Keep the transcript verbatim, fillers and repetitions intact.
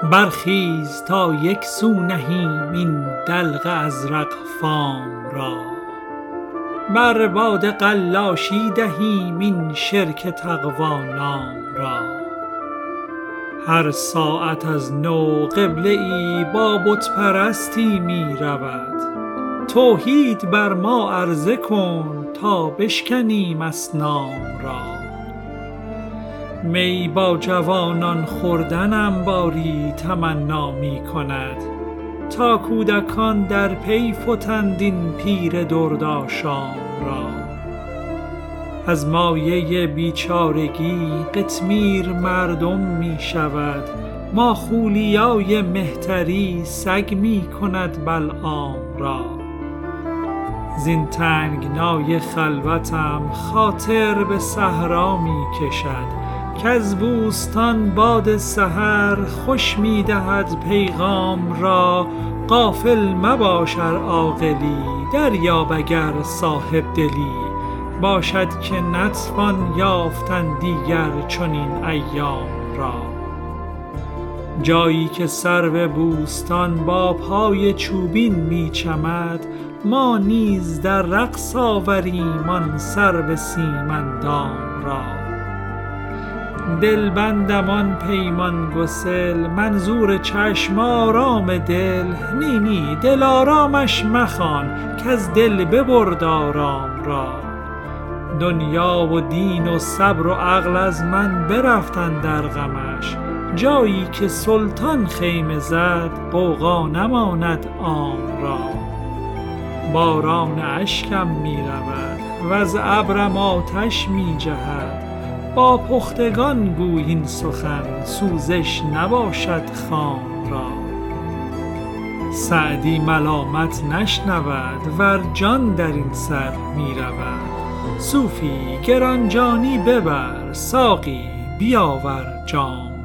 برخیز تا یک سو نهیم این دلق ازرق فام را، بر باد قلاشی دهیم این شرک تقوا نام را. هر ساعت از نو قبله ای با بت پرستی می رود، توحید بر ما عرضه کن تا بشکنیم اصنام را. می با جوانان خوردنم باری تمنا می کند، تا کودکان در پی فتند این پیر دردآشام را. از مایه بیچارگی قطمیر مردم می شود، ماخولیای مهتری سگ می کند بلعام را. زین تنگنای خلوتم خاطر به صحرا می کشد، کز بوستان باد سحر خوش می دهد پیغام را. غافل مباش ار عاقلی دریاب اگر صاحب دلی، باشد که نتوان یافتن دیگر چنین ایام را. جایی که سرو بوستان با پای چوبین می چمد، ما نیز در رقص آوریم آن سرو سیمندام را. دلبندم آن پیمان گسل منظور چشم آرام دل، نی نی دل آرامش مخوان کز دل ببرد آرام را. دنیا و دین و صبر و عقل از من برفتند در غمش، جایی که سلطان خیمه زد غوغا نماند عام را. باران اشکم می رود وز ابرم آتش می جهد، با پختگان گوی این سخن سوزش نباشد خام را. سعدی ملامت نشنود ور جان در این سر می رود، صوفی گرانجانی ببر ساقی بیاور جام